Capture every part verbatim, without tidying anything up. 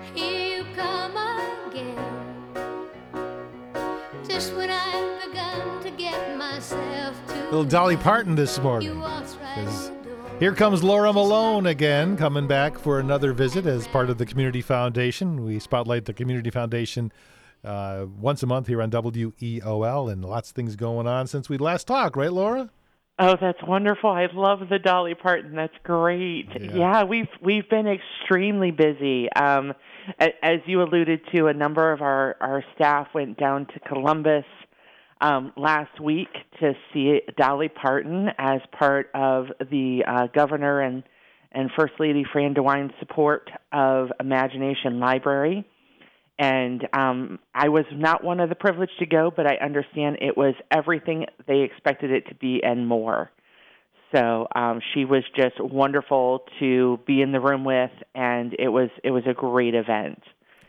Here you come again. Just when I've begun to get myself to Little Dolly Parton this morning. Here comes Laura Malone again, coming back for another visit as part of the Community Foundation. We spotlight the Community Foundation uh, once a month here on W E O L, and lots of things going on since we last talked, right, Laura? Oh, that's wonderful. I love the Dolly Parton. That's great. Yeah, yeah we've we've been extremely busy. Um, as you alluded to, a number of our, our staff went down to Columbus um, last week to see Dolly Parton as part of the uh, governor and, and First Lady Fran DeWine's support of Imagination Library. And um, I was not one of the privileged to go, but I understand it was everything they expected it to be and more. So um, she was just wonderful to be in the room with, and it was it was a great event.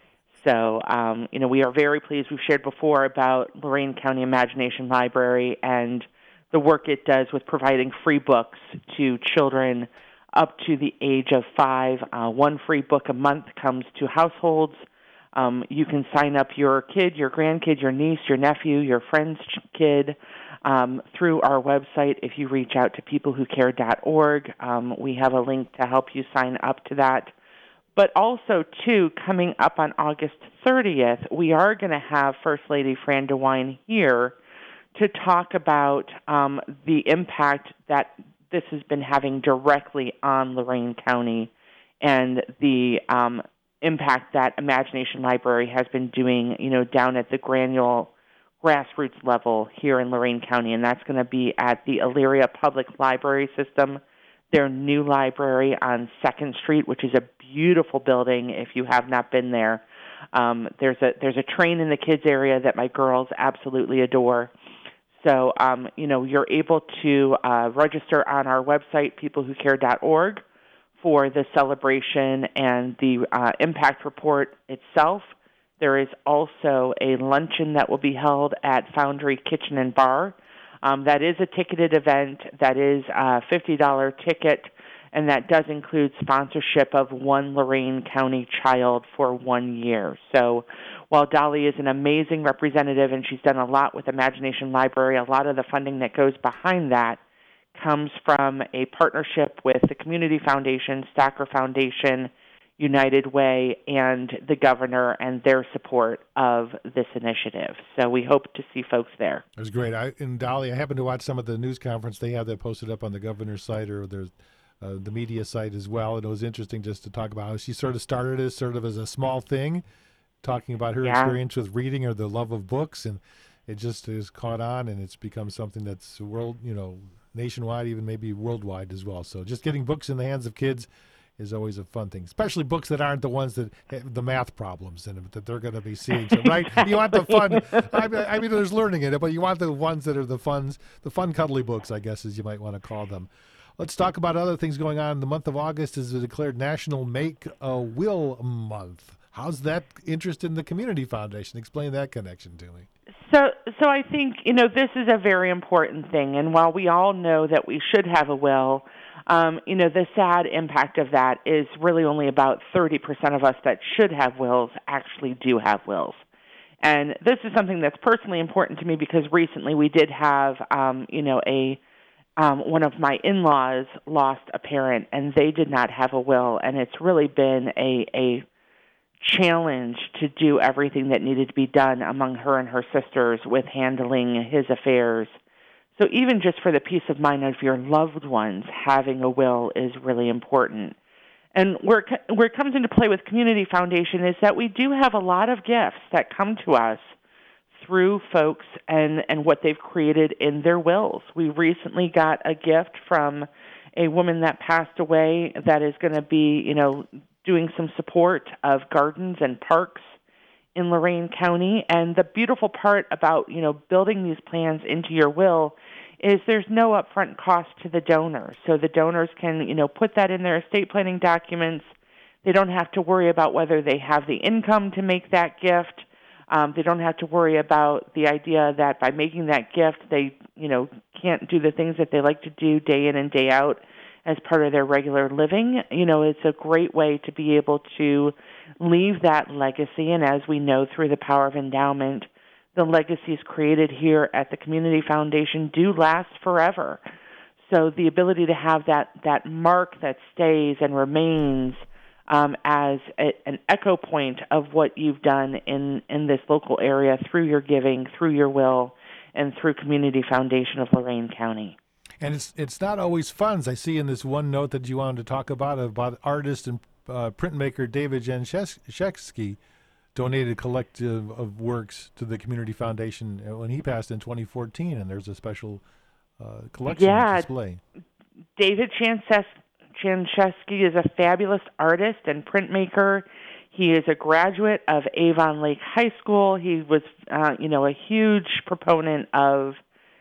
So um, you know, we are very pleased. We've shared before about Lorain County Imagination Library and the work it does with providing free books to children up to the age of five. Uh, one free book a month comes to households. Um, you can sign up your kid, your grandkid, your niece, your nephew, your friend's kid um, through our website. If you reach out to people who care dot org, um, we have a link to help you sign up to that. But also, too, coming up on August thirtieth, we are going to have First Lady Fran DeWine here to talk about um, the impact that this has been having directly on Lorain County and the um, impact that Imagination Library has been doing, you know, down at the granular grassroots level here in Lorain County, and that's going to be at the Elyria Public Library System, their new library on second Street, which is a beautiful building if you have not been there. Um, there's a there's a train in the kids area that my girls absolutely adore. So, um, you know, you're able to uh, register on our website, people who care dot org, for the celebration and the uh, impact report itself. There is also a luncheon that will be held at Foundry Kitchen and Bar. Um, that is a ticketed event. That is a fifty dollars ticket, and that does include sponsorship of one Lorain County child for one year. So while Dolly is an amazing representative and she's done a lot with Imagination Library, a lot of the funding that goes behind that comes from a partnership with the Community Foundation, Stacker Foundation, United Way, and the governor and their support of this initiative. So we hope to see folks there. It was great. I, and Dolly, I happened to watch some of the news conference. They have that posted up on the governor's site or there's uh, the media site as well. And it was interesting just to talk about how she sort of started as sort of as a small thing, talking about her Yeah. experience with reading or the love of books. And it just has caught on, and it's become something that's world, you know, nationwide, even maybe worldwide as well. So just getting books in the hands of kids is always a fun thing, especially books that aren't the ones that have the math problems in them that they're going to be seeing. So, right? You want the fun. I mean, I mean, there's learning in it, but you want the ones that are the funs, the fun, cuddly books, I guess, as you might want to call them. Let's talk about other things going on. The month of August is declared National Make a Will Month. How's that interest in the Community Foundation? Explain that connection to me. So, so I think, you know, this is a very important thing. And while we all know that we should have a will, um, you know, the sad impact of that is really only about thirty percent of us that should have wills actually do have wills. And this is something that's personally important to me because recently we did have, um, you know, a um, one of my in-laws lost a parent, and they did not have a will. And it's really been a a challenge to do everything that needed to be done among her and her sisters with handling his affairs. So even just for the peace of mind of your loved ones, having a will is really important. And where, where it comes into play with Community Foundation is that we do have a lot of gifts that come to us through folks and, and what they've created in their wills. We recently got a gift from a woman that passed away that is going to be, you know, doing some support of gardens and parks in Lorain County. And the beautiful part about, you know, building these plans into your will is there's no upfront cost to the donors. So the donors can, you know, put that in their estate planning documents. They don't have to worry about whether they have the income to make that gift. Um, they don't have to worry about the idea that by making that gift, they, you know, can't do the things that they like to do day in and day out. as part of their regular living. You know, it's a great way to be able to leave that legacy. And as we know through the power of endowment, the legacies created here at the Community Foundation do last forever. So the ability to have that, that mark that stays and remains um, as a, an echo point of what you've done in, in this local area through your giving, through your will, and through Community Foundation of Lorain County. And it's it's not always funds. I see in this one note that you wanted to talk about, about artist and uh, printmaker David Janczewski donated a collective of works to the Community Foundation when he passed in twenty fourteen, and there's a special uh, collection yeah, display. David Janczewski is a fabulous artist and printmaker. He is a graduate of Avon Lake High School. He was, uh, you know, a huge proponent of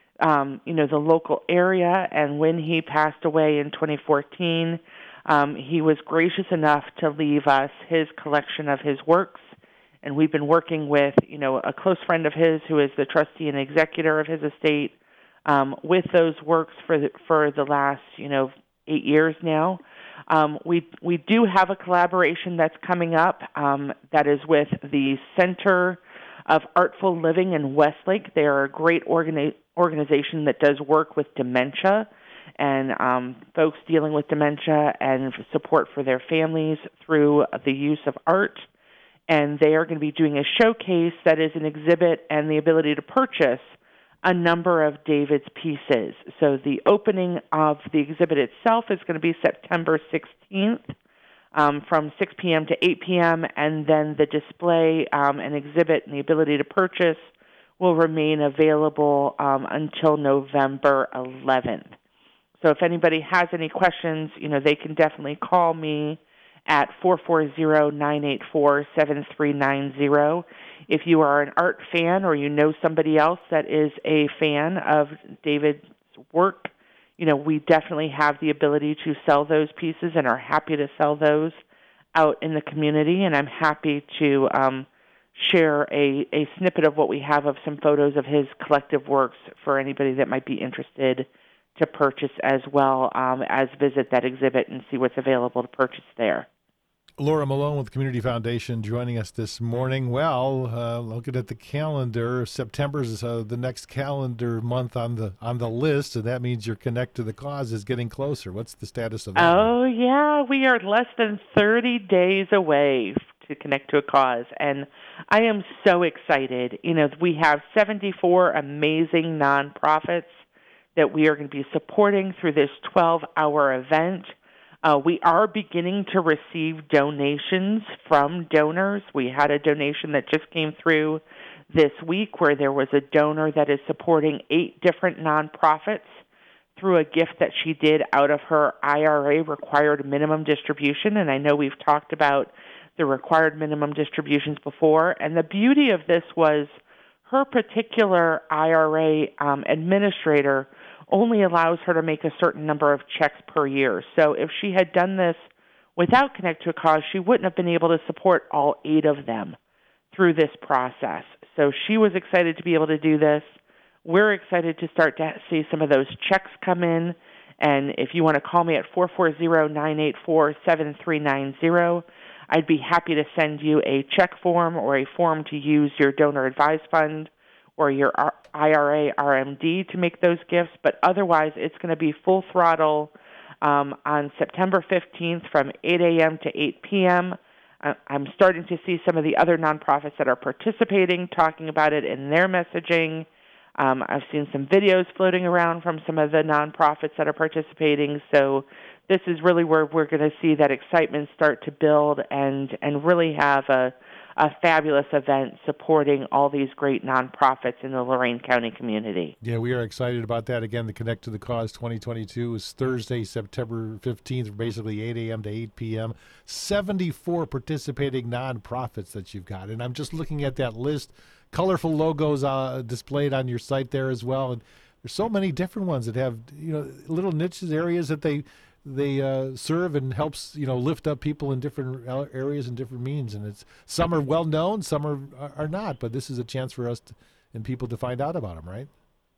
Um, you know, the local area, and when he passed away in twenty fourteen, um, he was gracious enough to leave us his collection of his works, and we've been working with, you know, a close friend of his who is the trustee and executor of his estate um, with those works for the, for the last, you know, eight years now. Um, we we do have a collaboration that's coming up um, that is with the Center of Artful Living in Westlake. They are a great organi- organization that does work with dementia and um, folks dealing with dementia and support for their families through the use of art. And they are going to be doing a showcase that is an exhibit and the ability to purchase a number of David's pieces. So the opening of the exhibit itself is going to be September sixteenth. Um, from six p.m. to eight p.m., and then the display um, and exhibit and the ability to purchase will remain available um, until November eleventh. So if anybody has any questions, you know, they can definitely call me at four four zero, nine eight four, seven three nine zero. If you are an art fan or you know somebody else that is a fan of David's work, you know, we definitely have the ability to sell those pieces and are happy to sell those out in the community. And I'm happy to um, share a, a snippet of what we have of some photos of his collective works for anybody that might be interested to purchase as well um, as visit that exhibit and see what's available to purchase there. Laura Malone with Community Foundation joining us this morning. Well, uh, looking at the calendar, September is uh, the next calendar month on the on the list, and that means your Connect to the Cause is getting closer. What's the status of that? Oh, yeah. We are less than thirty days away to Connect to a Cause, and I am so excited. You know, we have seventy-four amazing nonprofits that we are going to be supporting through this twelve-hour event. Uh, we are beginning to receive donations from donors. We had a donation that just came through this week where there was a donor that is supporting eight different nonprofits through a gift that she did out of her I R A required minimum distribution. And I know we've talked about the required minimum distributions before. And the beauty of this was her particular I R A um, administrator only allows her to make a certain number of checks per year. So if she had done this without Connect to a Cause, she wouldn't have been able to support all eight of them through this process. So she was excited to be able to do this. We're excited to start to see some of those checks come in. And if you want to call me at four four zero, nine eight four, seven three nine zero, I'd be happy to send you a check form or a form to use your donor advised fund or your I R A R M D to make those gifts. But otherwise, it's going to be full throttle um, on September fifteenth from eight a.m. to eight p.m. Uh, I'm starting to see some of the other nonprofits that are participating talking about it in their messaging. Um, I've seen some videos floating around from some of the nonprofits that are participating. So this is really where we're going to see that excitement start to build and, and really have a a fabulous event supporting all these great nonprofits in the Lorain County community. Yeah, we are excited about that. Again, the Connect to the Cause twenty twenty-two is Thursday, September fifteenth, basically eight a.m. to eight p.m. seventy-four participating nonprofits that you've got. And I'm just looking at that list. Colorful logos uh, displayed on your site there as well. And there's so many different ones that have, you know, little niches, areas that they they uh, serve and helps, you know, lift up people in different areas and different means. And it's some are well known, some are are not. But this is a chance for us to, and people to find out about them, right?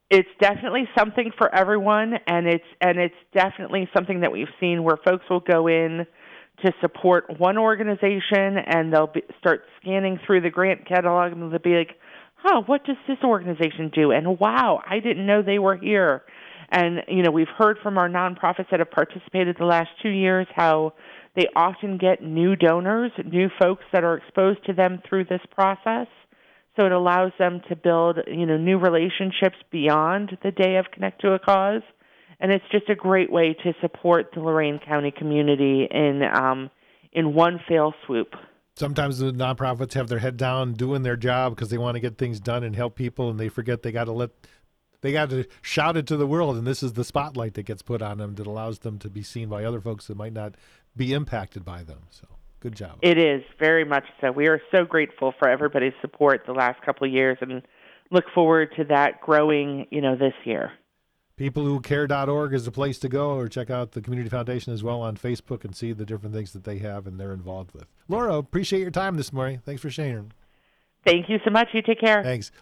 it's definitely something for everyone, and it's and it's definitely something that we've seen where folks will go in to support one organization, and they'll be, start scanning through the grant catalog, and they'll be like, "Huh, what does this organization do?" And wow, I didn't know they were here. And you know, we've heard from our nonprofits that have participated the last two years how they often get new donors, new folks that are exposed to them through this process. So it allows them to build, you know, new relationships beyond the day of Connect to a Cause. And it's just a great way to support the Lorain County community in um, in one fell swoop. Sometimes the nonprofits have their head down doing their job because they want to get things done and help people, and they forget they got to let they got to shout it to the world. And this is the spotlight that gets put on them that allows them to be seen by other folks that might not be impacted by them. So good job. It is very much so. We are so grateful for everybody's support the last couple of years, and look forward to that growing, you know, this year. people who care dot org is the place to go, or check out the Community Foundation as well on Facebook and see the different things that they have and they're involved with. Laura, appreciate your time this morning. Thanks for sharing. Thank you so much. You take care. Thanks.